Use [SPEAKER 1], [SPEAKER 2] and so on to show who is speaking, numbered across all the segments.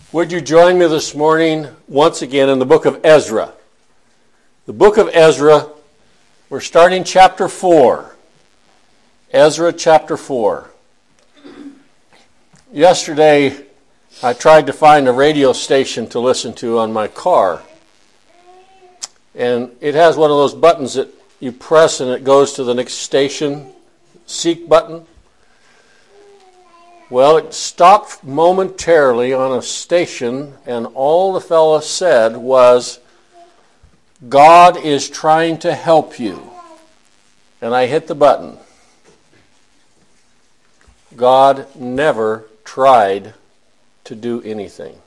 [SPEAKER 1] Would you join me this morning once again in the book of Ezra? The book of Ezra, we're starting chapter 4. Ezra chapter 4. Yesterday, I tried to find a radio station to listen to on my car. And it has one of those buttons that you press and it goes to the next station, seek button. Well, it stopped momentarily on a station, and all the fellow said was, "God is trying to help you." And I hit the button. God never tried to do anything.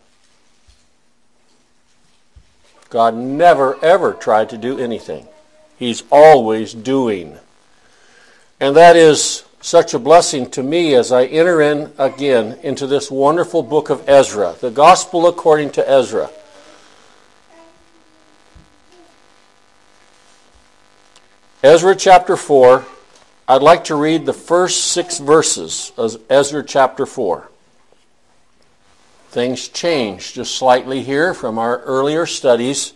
[SPEAKER 1] God never, ever tried to do anything. He's always doing. And that is such a blessing to me as I enter in again into this wonderful book of Ezra, the Gospel according to Ezra. Ezra chapter 4, I'd like to read the first 6 verses of Ezra chapter 4. Things change just slightly here from our earlier studies.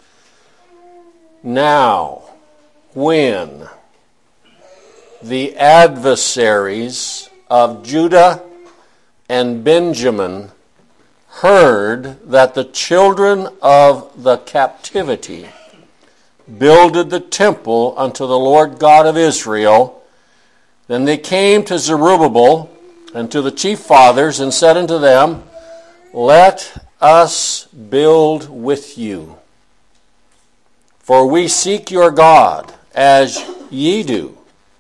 [SPEAKER 1] Now, when the adversaries of Judah and Benjamin heard that the children of the captivity builded the temple unto the Lord God of Israel, then they came to Zerubbabel and to the chief fathers and said unto them, "Let us build with you, for we seek your God, as ye do.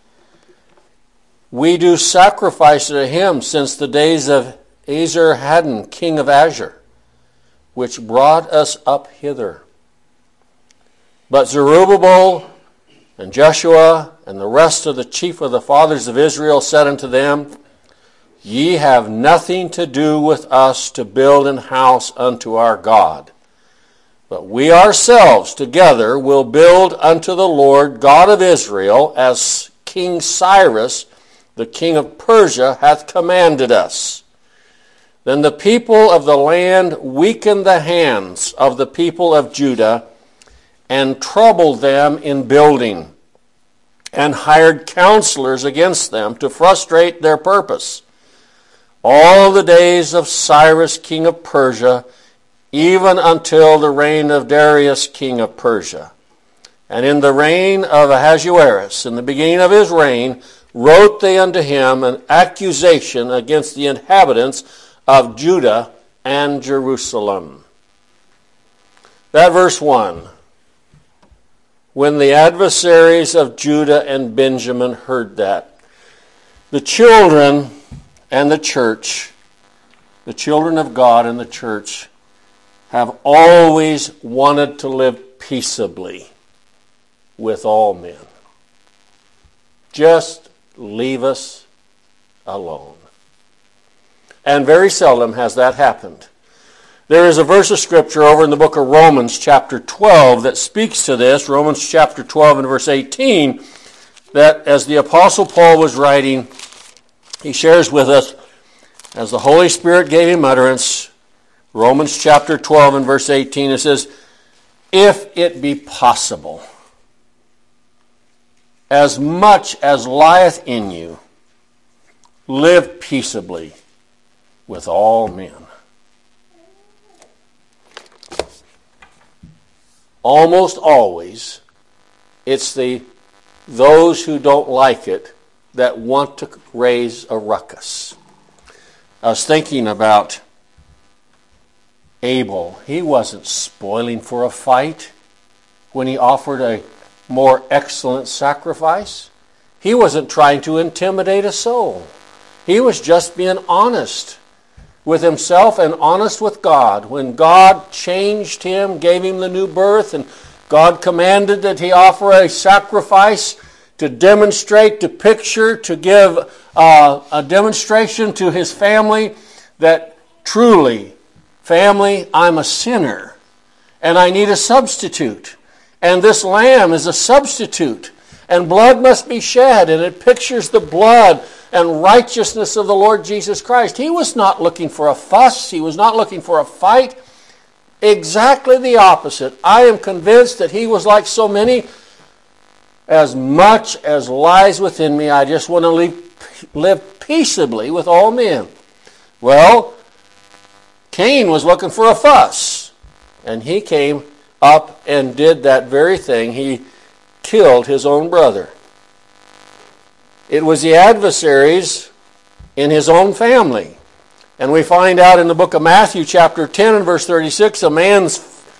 [SPEAKER 1] We do sacrifice to him since the days of Esarhaddon, king of Ashur, which brought us up hither." But Zerubbabel and Joshua and the rest of the chief of the fathers of Israel said unto them, "Ye have nothing to do with us to build an house unto our God. But we ourselves together will build unto the Lord God of Israel, as King Cyrus, the king of Persia, hath commanded us." Then the people of the land weakened the hands of the people of Judah and troubled them in building, and hired counselors against them to frustrate their purpose, all the days of Cyrus king of Persia, even until the reign of Darius king of Persia. And in the reign of Ahasuerus, in the beginning of his reign, wrote they unto him an accusation against the inhabitants of Judah and Jerusalem. That verse 1. When the adversaries of Judah and Benjamin heard that. The children and the church, the children of God and the church, have always wanted to live peaceably with all men. Just leave us alone. And very seldom has that happened. There is a verse of Scripture over in the book of Romans chapter 12 that speaks to this, Romans chapter 12 and verse 18, that as the Apostle Paul was writing, he shares with us, as the Holy Spirit gave him utterance, Romans chapter 12 and verse 18, it says, "If it be possible, as much as lieth in you, live peaceably with all men." Almost always, it's those who don't like it that want to raise a ruckus. I was thinking about Abel. He wasn't spoiling for a fight when he offered a more excellent sacrifice. He wasn't trying to intimidate a soul. He was just being honest with himself and honest with God. When God changed him, gave him the new birth, and God commanded that he offer a sacrifice to demonstrate, to picture, to give a demonstration to his family that truly, family, I'm a sinner and I need a substitute. And this lamb is a substitute. And blood must be shed, and it pictures the blood and righteousness of the Lord Jesus Christ. He was not looking for a fuss. He was not looking for a fight. Exactly the opposite. I am convinced that he was like so many. As much as lies within me, I just want to live peaceably with all men. Well, Cain was looking for a fuss, and he came up and did that very thing. He killed his own brother. It was the adversaries in his own family. And we find out in the book of Matthew chapter 10 and verse 36, a man's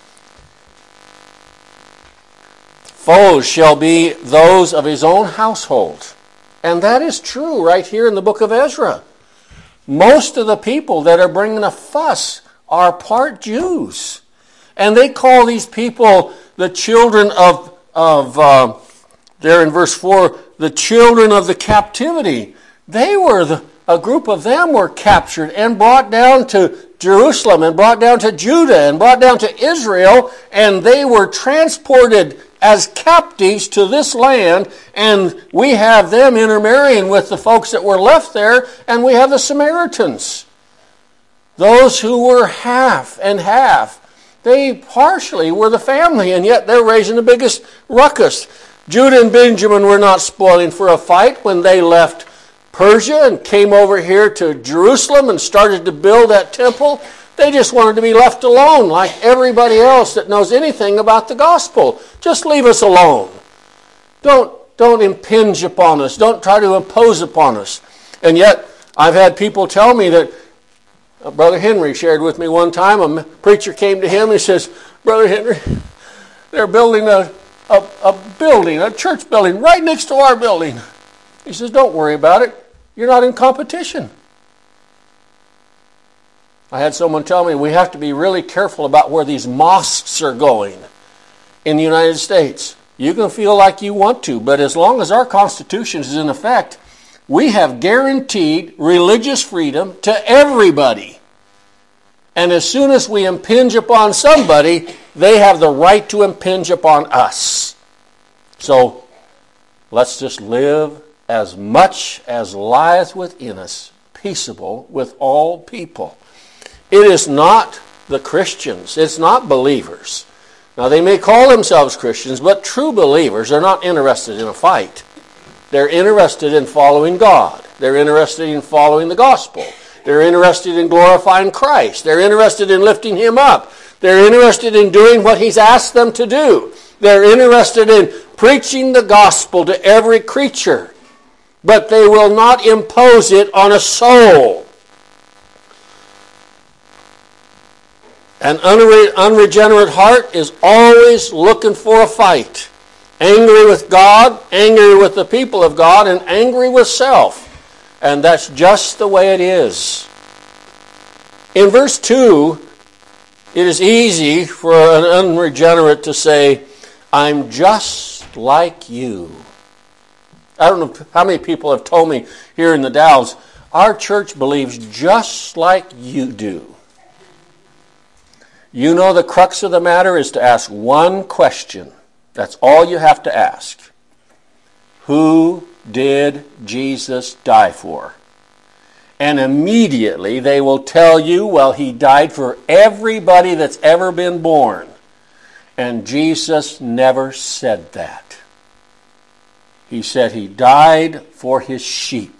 [SPEAKER 1] foes shall be those of his own household. And that is true right here in the book of Ezra. Most of the people that are bringing a fuss are part Jews. And they call these people the children of there in verse 4, the children of the captivity. A group of them were captured and brought down to Jerusalem and brought down to Judah and brought down to Israel, and they were transported as captives to this land, and we have them intermarrying with the folks that were left there, and we have the Samaritans. Those who were half and half. They partially were the family, and yet they're raising the biggest ruckus. Judah and Benjamin were not spoiling for a fight when they left Persia and came over here to Jerusalem and started to build that temple. They just wanted to be left alone like everybody else that knows anything about the gospel. Just leave us alone. Don't impinge upon us. Don't try to impose upon us. And yet, I've had people tell me that, Brother Henry shared with me one time, a preacher came to him and he says, Brother Henry, they're building a building, a church building right next to our building. He says, don't worry about it. You're not in competition. I had someone tell me we have to be really careful about where these mosques are going in the United States. You can feel like you want to, but as long as our Constitution is in effect, we have guaranteed religious freedom to everybody. And as soon as we impinge upon somebody, they have the right to impinge upon us. So let's just live as much as lieth within us, peaceable with all people. It is not the Christians. It's not believers. Now, they may call themselves Christians, but true believers are not interested in a fight. They're interested in following God. They're interested in following the gospel. They're interested in glorifying Christ. They're interested in lifting Him up. They're interested in doing what He's asked them to do. They're interested in preaching the gospel to every creature. But they will not impose it on a soul. An unregenerate heart is always looking for a fight. Angry with God, angry with the people of God, and angry with self. And that's just the way it is. In verse 2, it is easy for an unregenerate to say, I'm just like you. I don't know how many people have told me here in the Dalles, our church believes just like you do. You know, the crux of the matter is to ask one question. That's all you have to ask. Who did Jesus die for? And immediately they will tell you, well, He died for everybody that's ever been born. And Jesus never said that. He said He died for His sheep.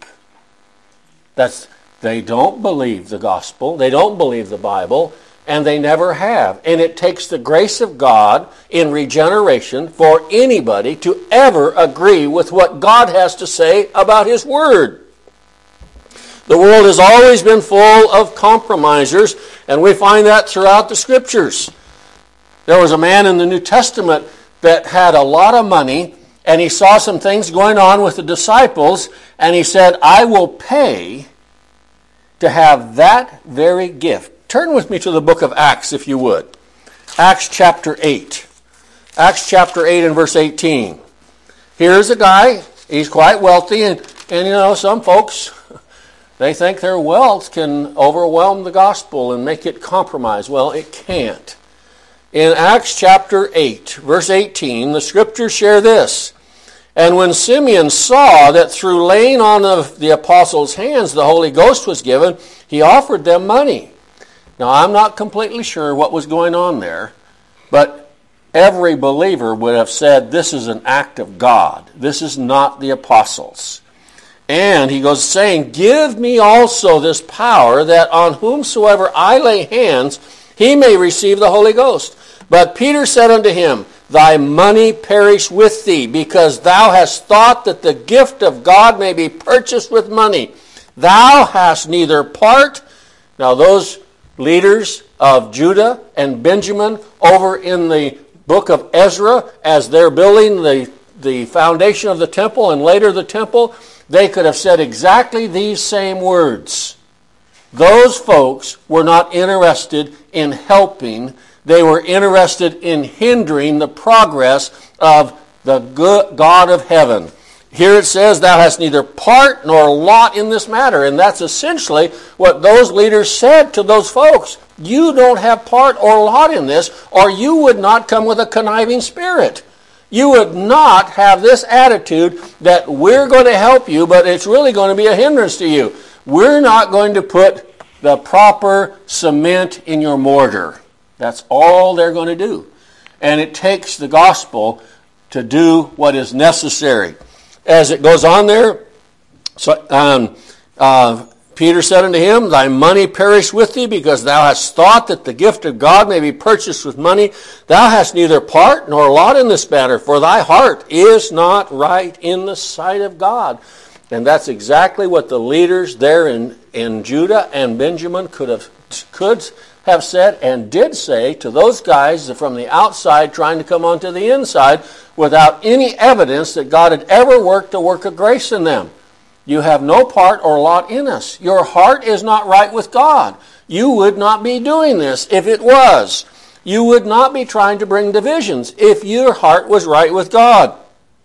[SPEAKER 1] They don't believe the gospel. They don't believe the Bible. And they never have. And it takes the grace of God in regeneration for anybody to ever agree with what God has to say about His Word. The world has always been full of compromisers, and we find that throughout the Scriptures. There was a man in the New Testament that had a lot of money, and he saw some things going on with the disciples, and he said, I will pay to have that very gift. Turn with me to the book of Acts, if you would. Acts chapter 8. Acts chapter 8 and verse 18. Here's a guy, he's quite wealthy, and you know, some folks, they think their wealth can overwhelm the gospel and make it compromise. Well, it can't. In Acts chapter 8, verse 18, the Scriptures share this. And when Simeon saw that through laying on of the apostles' hands the Holy Ghost was given, he offered them money. Now, I'm not completely sure what was going on there, but every believer would have said this is an act of God. This is not the apostles. And he goes saying, give me also this power that on whomsoever I lay hands, he may receive the Holy Ghost. But Peter said unto him, thy money perish with thee, because thou hast thought that the gift of God may be purchased with money. Thou hast neither part. Now those leaders of Judah and Benjamin over in the book of Ezra, as they're building the foundation of the temple and later the temple, they could have said exactly these same words. Those folks were not interested in helping. They were interested in hindering the progress of the good God of heaven. Here it says, thou hast neither part nor lot in this matter. And that's essentially what those leaders said to those folks. You don't have part or lot in this, or you would not come with a conniving spirit. You would not have this attitude that we're going to help you, but it's really going to be a hindrance to you. We're not going to put the proper cement in your mortar. That's all they're going to do. And it takes the gospel to do what is necessary. As it goes on there, Peter said unto him, thy money perish with thee, because thou hast thought that the gift of God may be purchased with money. Thou hast neither part nor lot in this matter, for thy heart is not right in the sight of God. And that's exactly what the leaders there in Judah and Benjamin could have said and did say to those guys from the outside trying to come onto the inside without any evidence that God had ever worked a work of grace in them. You have no part or lot in us. Your heart is not right with God. You would not be doing this if it was. You would not be trying to bring divisions if your heart was right with God.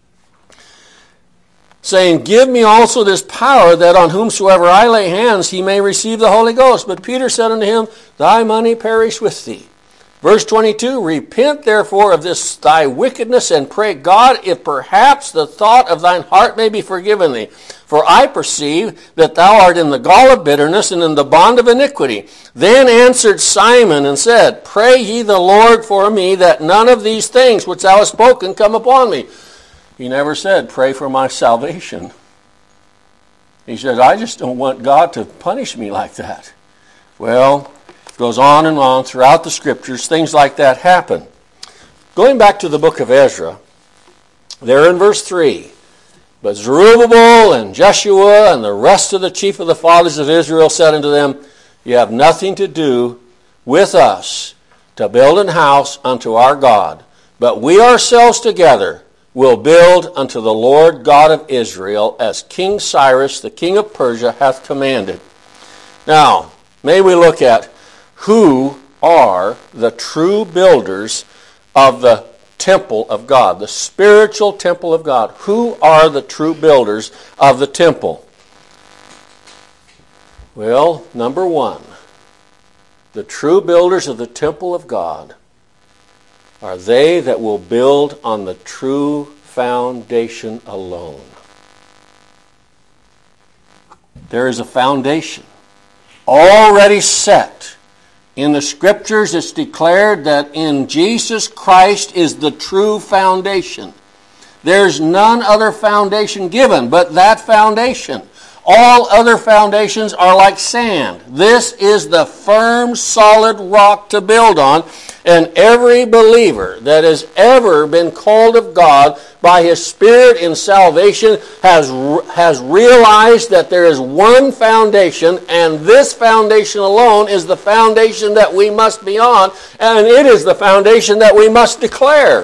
[SPEAKER 1] Saying, give me also this power that on whomsoever I lay hands he may receive the Holy Ghost. But Peter said unto him, thy money perish with thee. Verse 22, repent therefore of this thy wickedness, and pray God, if perhaps the thought of thine heart may be forgiven thee. For I perceive that thou art in the gall of bitterness and in the bond of iniquity. Then answered Simon and said, pray ye the Lord for me, that none of these things which thou hast spoken come upon me. He never said, pray for my salvation. He said, I just don't want God to punish me like that. Well, it goes on and on throughout the scriptures. Things like that happen. Going back to the book of Ezra, there in verse 3, but Zerubbabel and Jeshua and the rest of the chief of the fathers of Israel said unto them, you have nothing to do with us to build an house unto our God, but we ourselves together will build unto the Lord God of Israel, as King Cyrus, the king of Persia, hath commanded. Now, may we look at who are the true builders of the temple of God, the spiritual temple of God. Who are the true builders of the temple? Well, number one, the true builders of the temple of God are they that will build on the true foundation alone. There is a foundation already set. In the scriptures it's declared that in Jesus Christ is the true foundation. There's none other foundation given but that foundation. All other foundations are like sand. This is the firm, solid rock to build on. And every believer that has ever been called of God by His Spirit in salvation has realized that there is one foundation, and this foundation alone is the foundation that we must be on, and it is the foundation that we must declare.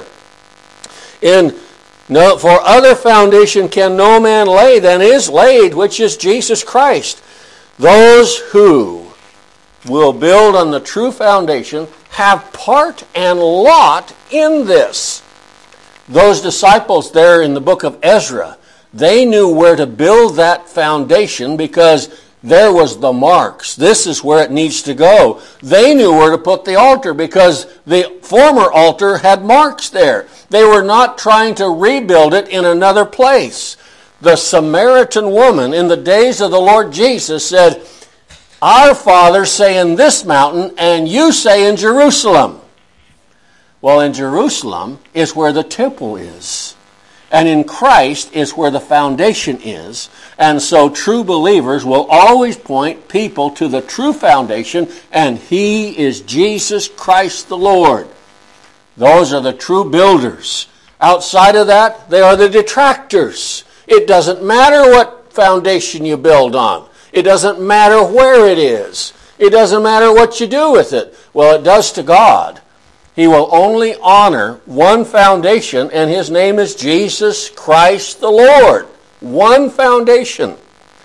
[SPEAKER 1] For other foundation can no man lay than is laid, which is Jesus Christ. Those who will build on the true foundation have part and lot in this. Those disciples there in the book of Ezra, they knew where to build that foundation because There was the marks. This is where it needs to go. They knew where to put the altar because the former altar had marks there. They were not trying to rebuild it in another place. The Samaritan woman in the days of the Lord Jesus said, "Our fathers say in this mountain, and you say in Jerusalem." Well, in Jerusalem is where the temple is. And in Christ is where the foundation is. And so true believers will always point people to the true foundation, and He is Jesus Christ the Lord. Those are the true builders. Outside of that, they are the detractors. It doesn't matter what foundation you build on. It doesn't matter where it is. It doesn't matter what you do with it. Well, it does to God. He will only honor one foundation, and His name is Jesus Christ the Lord. One foundation.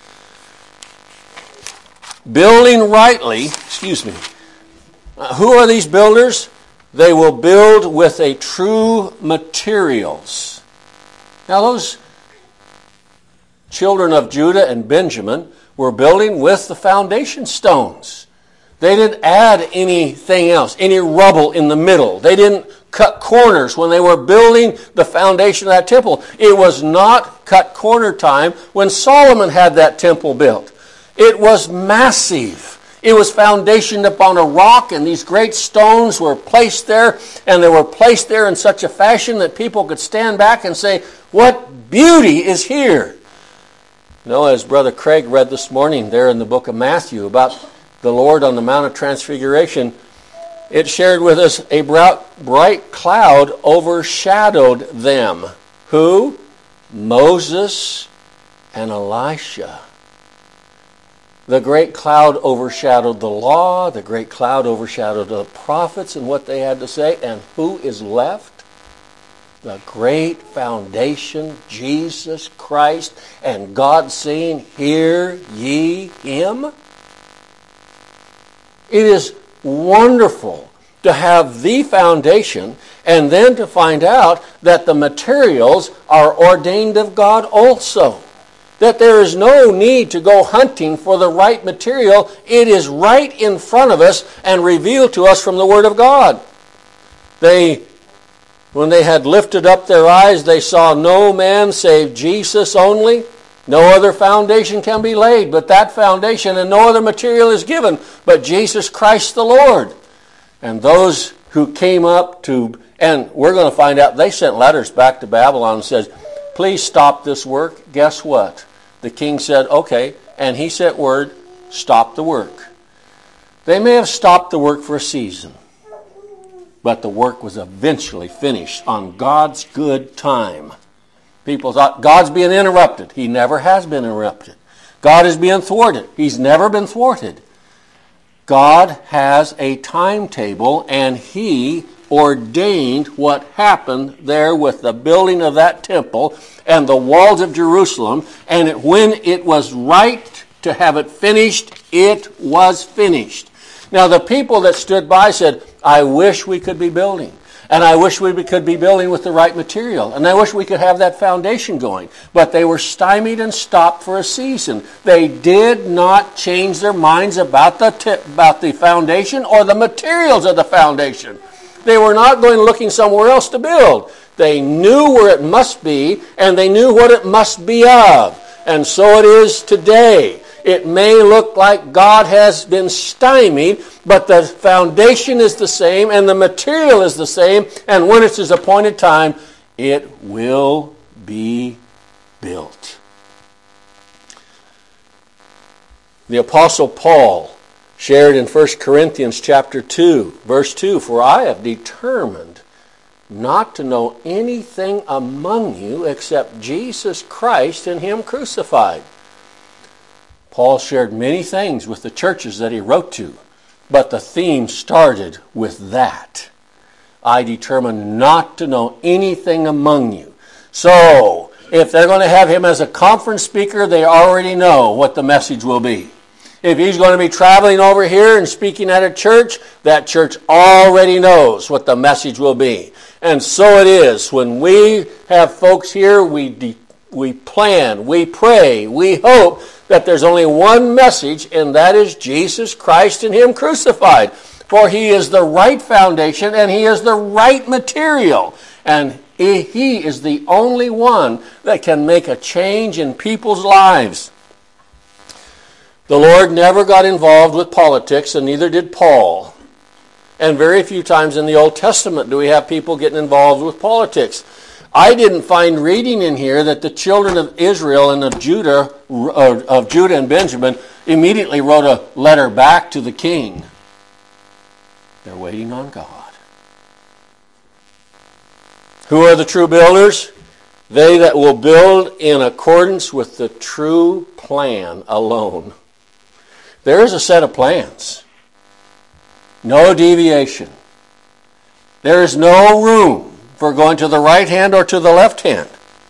[SPEAKER 1] Building rightly, who are these builders? They will build with a true materials. Now those children of Judah and Benjamin were building with the foundation stones. They didn't add anything else, any rubble in the middle. They didn't cut corners when they were building the foundation of that temple. It was not cut corner time when Solomon had that temple built. It was massive. It was foundationed upon a rock, and these great stones were placed there, and they were placed there in such a fashion that people could stand back and say, "What beauty is here!" You know, as Brother Craig read this morning there in the book of Matthew about the Lord on the Mount of Transfiguration, it shared with us a bright cloud overshadowed them. Who? Moses and Elisha. The great cloud overshadowed the law. The great cloud overshadowed the prophets and what they had to say. And who is left? The great foundation, Jesus Christ, and God saying, "Hear ye Him." It is wonderful to have the foundation and then to find out that the materials are ordained of God also. That there is no need to go hunting for the right material. It is right in front of us and revealed to us from the Word of God. When they had lifted up their eyes, they saw no man save Jesus only. No other foundation can be laid but that foundation, and no other material is given but Jesus Christ the Lord. And those who came up to, and we're going to find out, they sent letters back to Babylon and said, "Please stop this work." Guess what? The king said, "Okay," and he sent word, "Stop the work." They may have stopped the work for a season, but the work was eventually finished on God's good time. People thought God's being interrupted. He never has been interrupted. God is being thwarted. He's never been thwarted. God has a timetable, and He ordained what happened there with the building of that temple and the walls of Jerusalem. And when it was right to have it finished, it was finished. Now the people that stood by said, "I wish we could be building. And I wish we could be building with the right material. And I wish we could have that foundation going." But they were stymied and stopped for a season. They did not change their minds about the foundation or the materials of the foundation. They were not going looking somewhere else to build. They knew where it must be, and they knew what it must be of. And so it is today. It may look like God has been stymied, but the foundation is the same and the material is the same, and when it's His appointed time, it will be built. The Apostle Paul shared in 1 Corinthians chapter 2, verse 2, "For I have determined not to know anything among you except Jesus Christ and Him crucified." Paul shared many things with the churches that he wrote to, but the theme started with that. I determined not to know anything among you. So, if they're going to have him as a conference speaker, they already know what the message will be. If he's going to be traveling over here and speaking at a church, that church already knows what the message will be. And so it is. When we have folks here, we plan, we pray, we hope that there's only one message, and that is Jesus Christ and Him crucified. For He is the right foundation and He is the right material. And He is the only one that can make a change in people's lives. The Lord never got involved with politics, and neither did Paul. And very few times in the Old Testament do we have people getting involved with politics. I didn't find reading in here that the children of Israel and of Judah and Benjamin immediately wrote a letter back to the king. They're waiting on God. Who are the true builders? They that will build in accordance with the true plan alone. There is a set of plans. No deviation. There is no room for going to the right hand or to the left hand.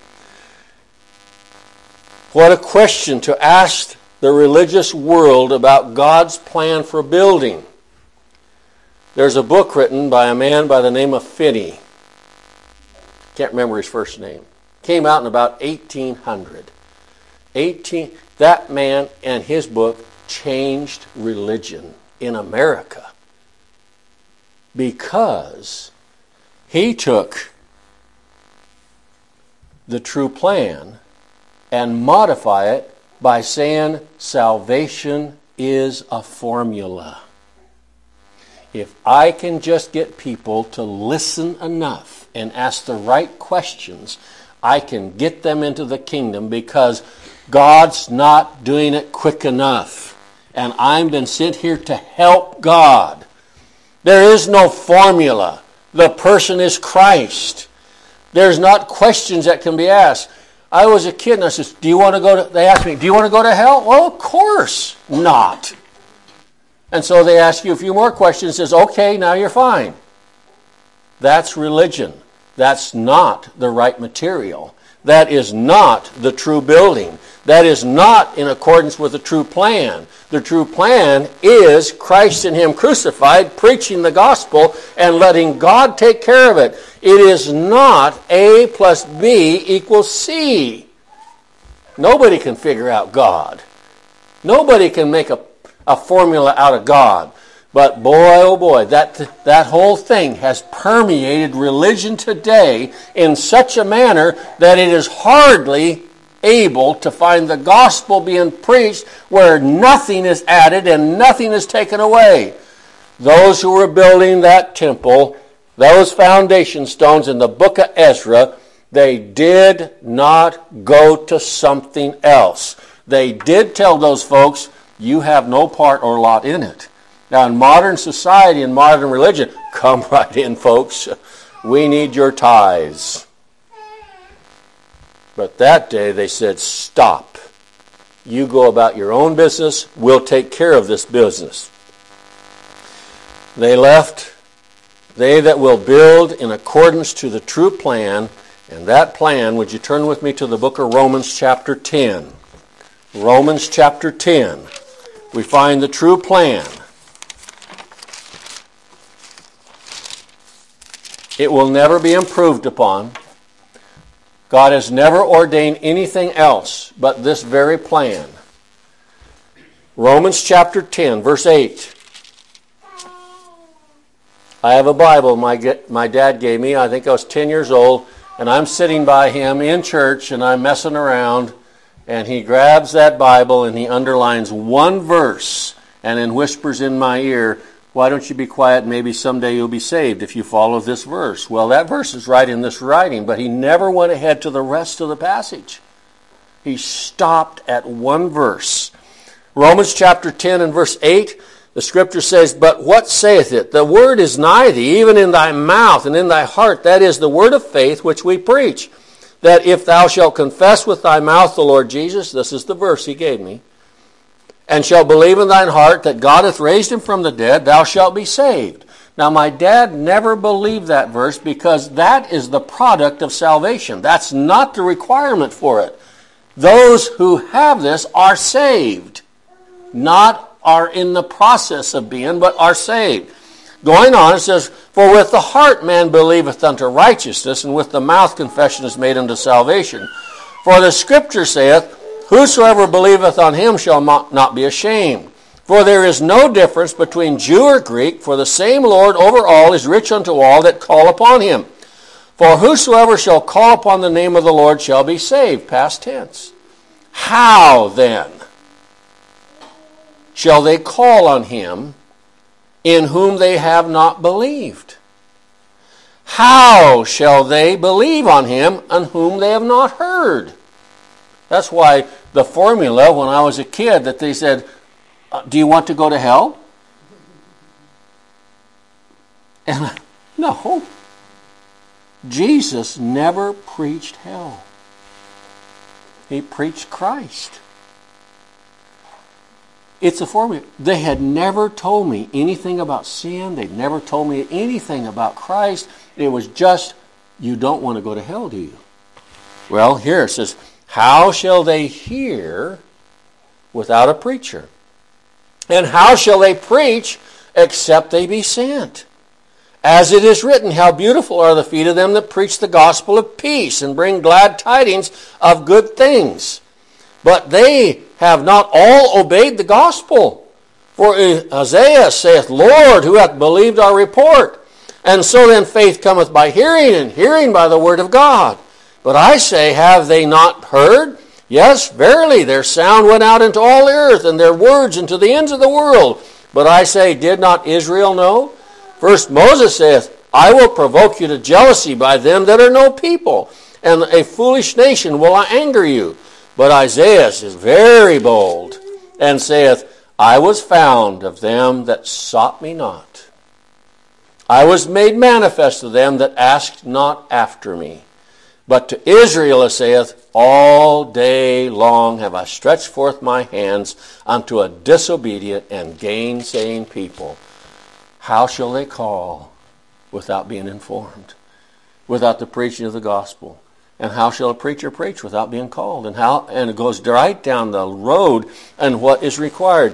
[SPEAKER 1] What a question to ask the religious world about God's plan for building. There's a book written by a man by the name of Finney. Can't remember his first name. Came out in about 1800. That man and his book changed religion in America because he took the true plan and modified it by saying salvation is a formula. If I can just get people to listen enough and ask the right questions, I can get them into the kingdom, because God's not doing it quick enough. And I've been sent here to help God. There is no formula. The person is Christ. There's not questions that can be asked. I was a kid and I said, they asked me, do you want to go to hell? Well, of course not. And so they ask you a few more questions and says, okay, now you're fine. That's religion. That's not the right material. That is not the true building. That is not in accordance with the true plan. The true plan is Christ and Him crucified, preaching the gospel and letting God take care of it. It is not A plus B equals C. Nobody can figure out God. Nobody can make a formula out of God. But boy, oh boy, that whole thing has permeated religion today in such a manner that it is hardly able to find the gospel being preached where nothing is added and nothing is taken away. Those who were building that temple, those foundation stones in the book of Ezra, they did not go to something else. They did tell those folks, you have no part or lot in it. Now, in modern society and modern religion, come right in, folks. We need your tithes. But that day they said, stop. You go about your own business. We'll take care of this business. They left. They that will build in accordance to the true plan. And that plan, would you turn with me to the book of Romans chapter 10. Romans chapter 10. We find the true plan. It will never be improved upon. God has never ordained anything else but this very plan. Romans chapter 10, verse 8. I have a Bible my dad gave me. I think I was 10 years old, and I'm sitting by him in church, and I'm messing around, and he grabs that Bible, and he underlines one verse, and then whispers in my ear, why don't you be quiet, and maybe someday you'll be saved if you follow this verse. Well, that verse is right in this writing, but he never went ahead to the rest of the passage. He stopped at one verse. Romans chapter 10 and verse 8, the scripture says, but what saith it? The word is nigh thee, even in thy mouth and in thy heart. That is the word of faith which we preach. That if thou shalt confess with thy mouth the Lord Jesus, this is the verse he gave me, and shalt believe in thine heart that God hath raised him from the dead, thou shalt be saved. Now, my dad never believed that verse because that is the product of salvation. That's not the requirement for it. Those who have this are saved, not are in the process of being, but are saved. Going on, it says, for with the heart man believeth unto righteousness, and with the mouth confession is made unto salvation. For the scripture saith, whosoever believeth on him shall not be ashamed. For there is no difference between Jew or Greek, for the same Lord over all is rich unto all that call upon him. For whosoever shall call upon the name of the Lord shall be saved. Past tense. How then shall they call on him in whom they have not believed? How shall they believe on him on whom they have not heard? That's why the formula when I was a kid that they said, do you want to go to hell? And no. Jesus never preached hell. He preached Christ. It's a formula. They had never told me anything about sin. They'd never told me anything about Christ. It was just, you don't want to go to hell, do you? Well, here it says, how shall they hear without a preacher? And how shall they preach except they be sent? As it is written, how beautiful are the feet of them that preach the gospel of peace and bring glad tidings of good things. But they have not all obeyed the gospel. For Isaiah saith, Lord, who hath believed our report? And so then faith cometh by hearing, and hearing by the word of God. But I say, have they not heard? Yes, verily, their sound went out into all the earth, and their words into the ends of the world. But I say, did not Israel know? First Moses saith, I will provoke you to jealousy by them that are no people, and a foolish nation will I anger you. But Isaiah is very bold, and saith, I was found of them that sought me not. I was made manifest to them that asked not after me. But to Israel it saith, all day long have I stretched forth my hands unto a disobedient and gainsaying people. How shall they call without being informed, without the preaching of the gospel? And how shall a preacher preach without being called? And it goes right down the road and what is required.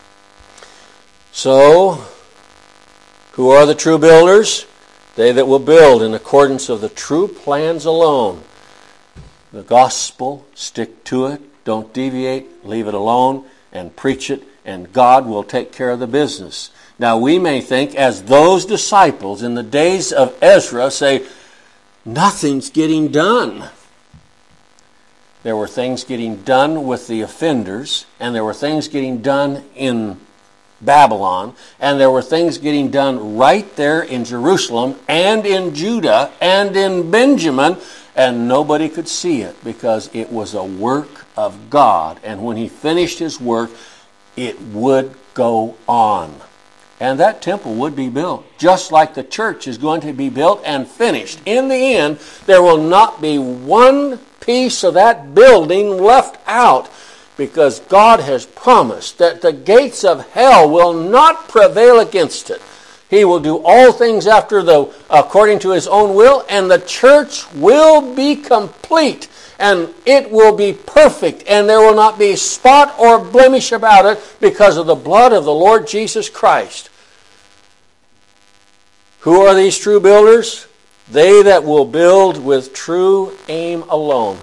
[SPEAKER 1] So, who are the true builders? They that will build in accordance of the true plans alone. The gospel, stick to it, don't deviate, leave it alone, and preach it, and God will take care of the business. Now we may think, as those disciples in the days of Ezra say, nothing's getting done. There were things getting done with the offenders, and there were things getting done in Babylon, and there were things getting done right there in Jerusalem and in Judah and in Benjamin, and nobody could see it because it was a work of God. And when he finished his work, it would go on. And that temple would be built, just like the church is going to be built and finished. In the end, there will not be one piece of that building left out, because God has promised that the gates of hell will not prevail against it. He will do all things according to his own will, and the church will be complete, and it will be perfect, and there will not be spot or blemish about it because of the blood of the Lord Jesus Christ. Who are these true builders? They that will build with true aim alone.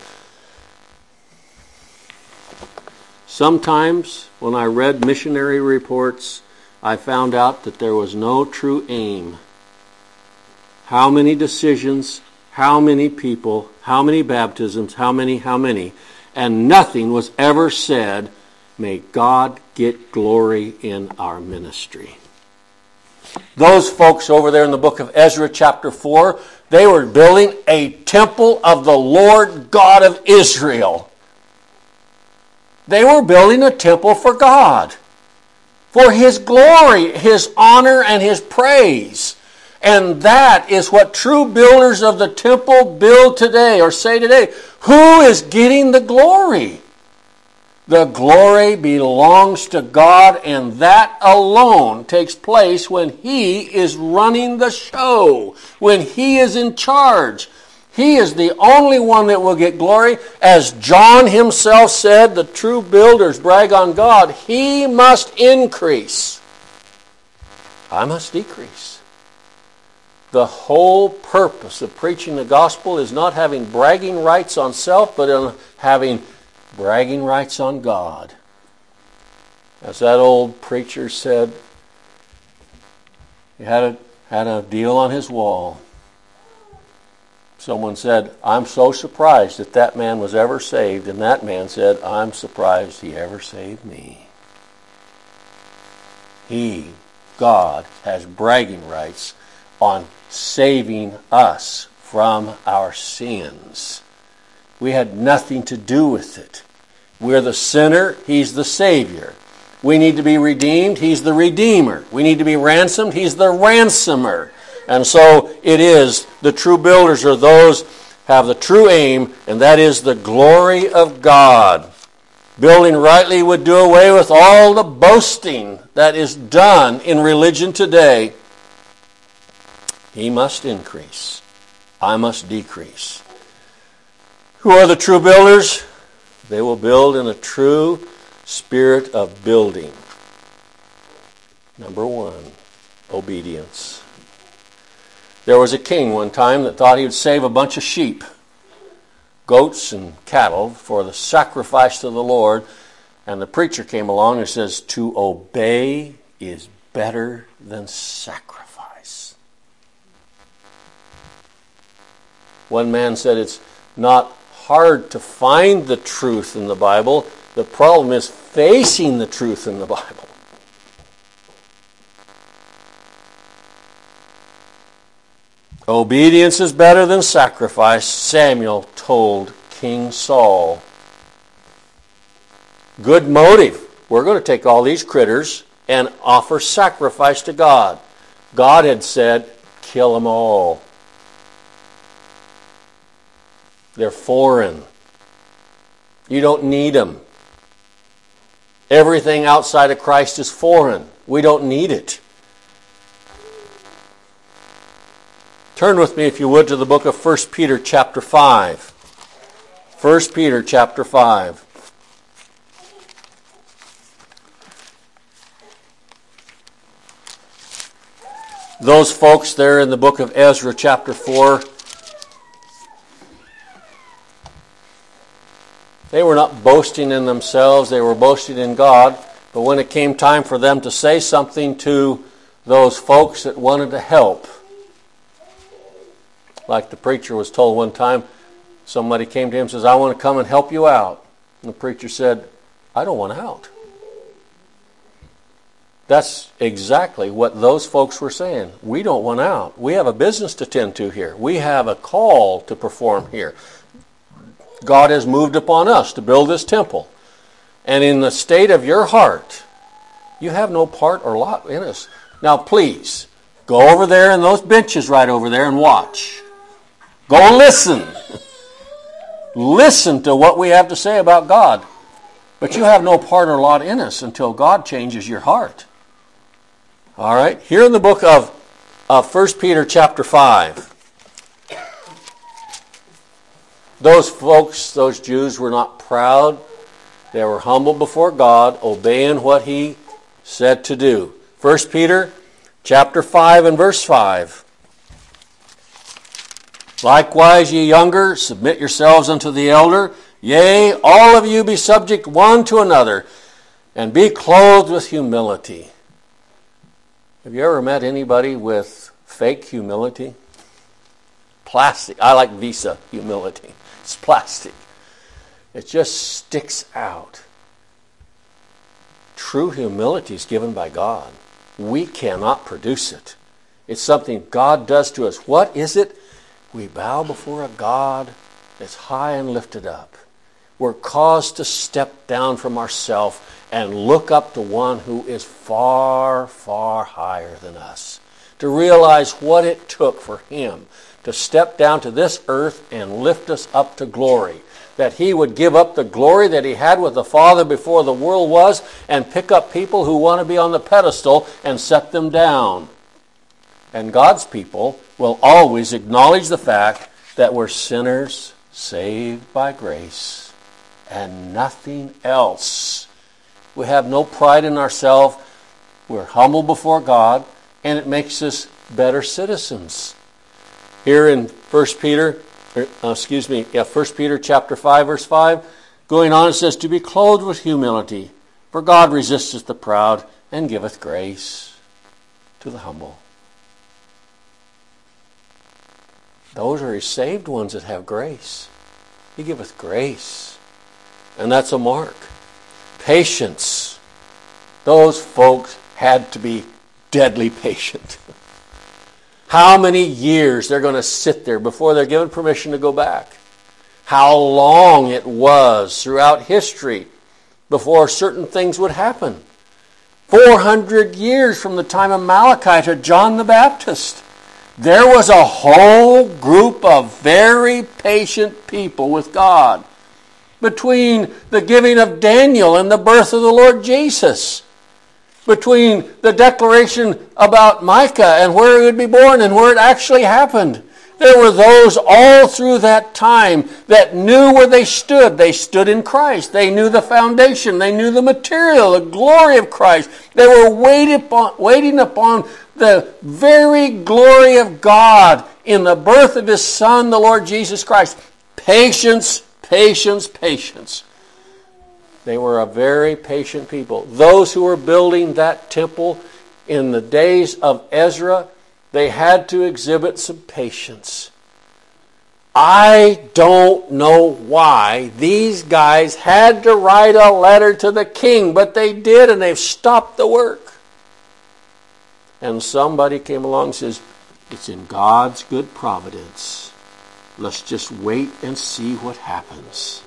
[SPEAKER 1] Sometimes when I read missionary reports, I found out that there was no true aim. How many decisions, how many people, how many baptisms, how many, and nothing was ever said, may God get glory in our ministry. Those folks over there in the book of Ezra chapter 4, they were building a temple of the Lord God of Israel. They were building a temple for God, for his glory, his honor, and his praise. And that is what true builders of the temple build today, or say today. Who is getting the glory? The glory belongs to God, and that alone takes place when he is running the show, when he is in charge. He is the only one that will get glory. As John himself said, the true builders brag on God. He must increase. I must decrease. The whole purpose of preaching the gospel is not having bragging rights on self, but in having bragging rights on God. As that old preacher said, he had a deal on his wall. Someone said, I'm so surprised that man was ever saved. And that man said, I'm surprised he ever saved me. He, God, has bragging rights on saving us from our sins. We had nothing to do with it. We're the sinner, He's the Savior. We need to be redeemed, He's the Redeemer. We need to be ransomed, He's the ransomer. And so it is, the true builders are those have the true aim, and that is the glory of God. Building rightly would do away with all the boasting that is done in religion today. He must increase. I must decrease. Who are the true builders? They will build in a true spirit of building. Number one, obedience. There was a king one time that thought he would save a bunch of sheep, goats and cattle for the sacrifice to the Lord. And the preacher came along and says, to obey is better than sacrifice. One man said it's not hard to find the truth in the Bible. The problem is facing the truth in the Bible. Obedience is better than sacrifice, Samuel told King Saul. Good motive. We're going to take all these critters and offer sacrifice to God. God had said, kill them all. They're foreign. You don't need them. Everything outside of Christ is foreign. We don't need it. Turn with me, if you would, to the book of 1 Peter chapter 5. 1 Peter chapter 5. Those folks there in the book of Ezra chapter 4, they were not boasting in themselves, they were boasting in God. But when it came time for them to say something to those folks that wanted to help, like the preacher was told one time, somebody came to him and says, I want to come and help you out. And the preacher said, I don't want out. That's exactly what those folks were saying. We don't want out. We have a business to tend to here. We have a call to perform here. God has moved upon us to build this temple. And in the state of your heart, you have no part or lot in us. Now please, go over there in those benches right over there and watch. Go listen. Listen to what we have to say about God. But you have no part or lot in us until God changes your heart. All right, here in the book of 1 Peter chapter 5, those folks, those Jews were not proud. They were humble before God, obeying what He said to do. 1 Peter chapter 5 and verse 5. Likewise, ye younger, submit yourselves unto the elder. Yea, all of you be subject one to another, and be clothed with humility. Have you ever met anybody with fake humility? Plastic. I like Visa humility. It's plastic. It just sticks out. True humility is given by God. We cannot produce it. It's something God does to us. What is it? We bow before a God that's high and lifted up. We're caused to step down from ourselves and look up to one who is far, far higher than us. To realize what it took for Him to step down to this earth and lift us up to glory. That He would give up the glory that He had with the Father before the world was and pick up people who want to be on the pedestal and set them down. And God's people will always acknowledge the fact that we're sinners saved by grace and nothing else. We have no pride in ourselves. We're humble before God, and it makes us better citizens. Here in 1 Peter chapter 5, verse 5, Going on, it says, to be clothed with humility, for God resisteth the proud and giveth grace to the humble. Those are his saved ones that have grace. He giveth grace. And that's a mark. Patience. Those folks had to be deadly patient. How many years they're going to sit there before they're given permission to go back. How long it was throughout history before certain things would happen. 400 years from the time of Malachi to John the Baptist. There was a whole group of very patient people with God. Between the giving of Daniel and the birth of the Lord Jesus. Between the declaration about Micah and where he would be born and where it actually happened. There were those all through that time that knew where they stood. They stood in Christ. They knew the foundation. They knew the material, the glory of Christ. They were waiting upon the very glory of God in the birth of his Son, the Lord Jesus Christ. Patience, patience, patience. They were a very patient people. Those who were building that temple in the days of Ezra, they had to exhibit some patience. I don't know why these guys had to write a letter to the king, but they did, and they've stopped the work. And somebody came along and says, it's in God's good providence. Let's just wait and see what happens.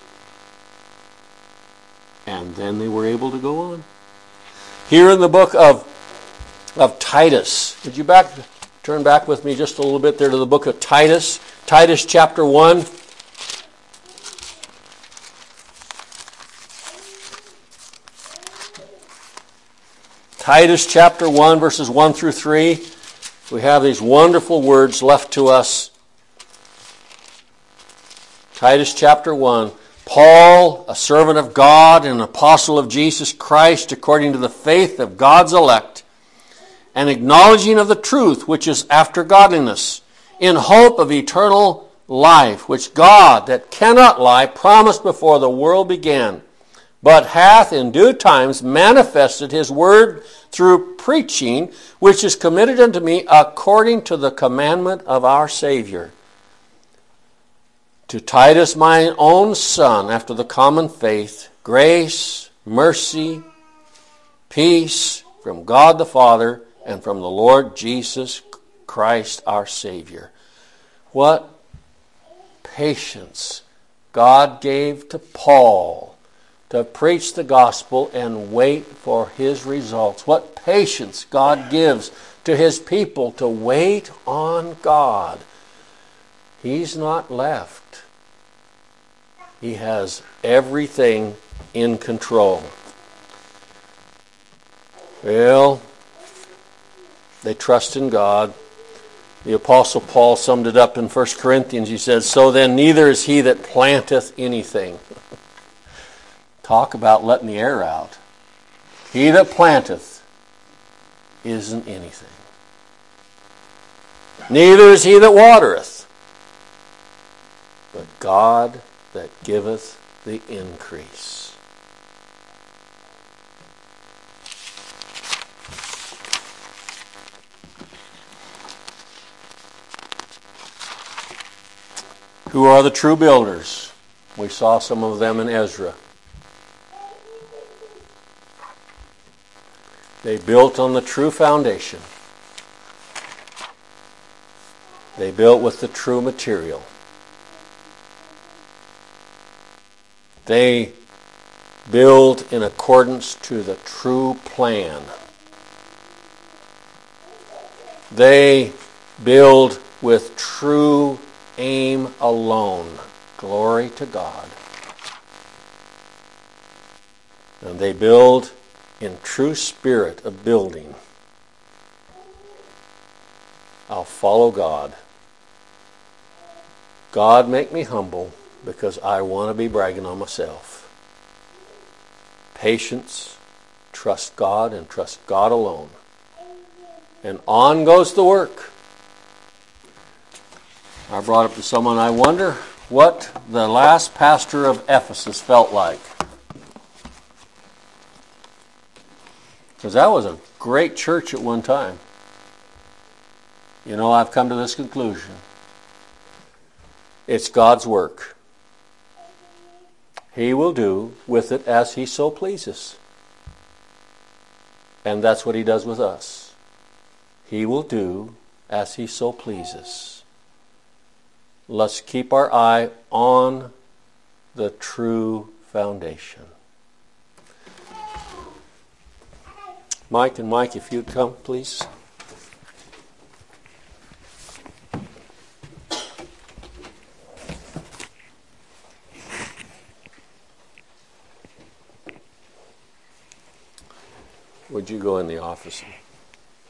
[SPEAKER 1] And then they were able to go on. Here in the book of Titus, would you turn back with me just a little bit there to the book of Titus. Titus chapter 1. Titus chapter 1, verses 1 through 3. We have these wonderful words left to us. Titus chapter 1. Paul, a servant of God and an apostle of Jesus Christ, according to the faith of God's elect, and acknowledging of the truth which is after godliness, in hope of eternal life, which God, that cannot lie, promised before the world began, but hath in due times manifested his word through preaching, which is committed unto me according to the commandment of our Savior. To Titus, mine own son, after the common faith, grace, mercy, peace from God the Father and from the Lord Jesus Christ our Savior. What patience God gave to Paul to preach the gospel and wait for his results. What patience God gives to his people to wait on God. He's not left. He has everything in control. Well, they trust in God. The Apostle Paul summed it up in 1 Corinthians. He says, so then neither is he that planteth anything. Talk about letting the air out. He that planteth isn't anything. Neither is he that watereth, but God that giveth the increase. Who are the true builders? We saw some of them in Ezra. They built on the true foundation. They built with the true material. They build in accordance to the true plan. They build with true aim alone. Glory to God. And they build in true spirit of building. I'll follow God. God, make me humble because I want to be bragging on myself. Patience, trust God and trust God alone. And on goes the work. I brought up to someone, I wonder what the last pastor of Ephesus felt like. Because that was a great church at one time. You know, I've come to this conclusion. It's God's work. He will do with it as He so pleases. And that's what He does with us. He will do as He so pleases. Let's keep our eye on the true foundation. Mike, if you'd come, please. Would you go in the office?